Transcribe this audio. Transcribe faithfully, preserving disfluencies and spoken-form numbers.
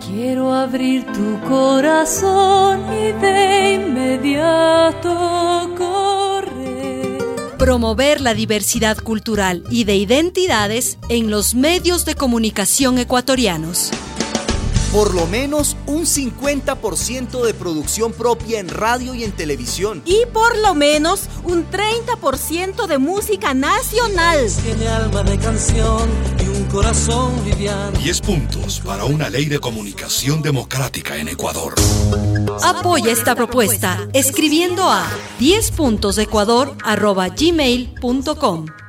Quiero abrir tu corazón y de inmediato correr. Promover la diversidad cultural y de identidades en los medios de comunicación ecuatorianos. Por lo menos un cincuenta por ciento de producción propia en radio y en televisión. Y por lo menos un treinta por ciento de música nacional. Tiene alma de canción y un corazón liviano. diez puntos para una ley de comunicación democrática en Ecuador. Apoya esta propuesta escribiendo a diez puntos ecuador arroba gmail punto com.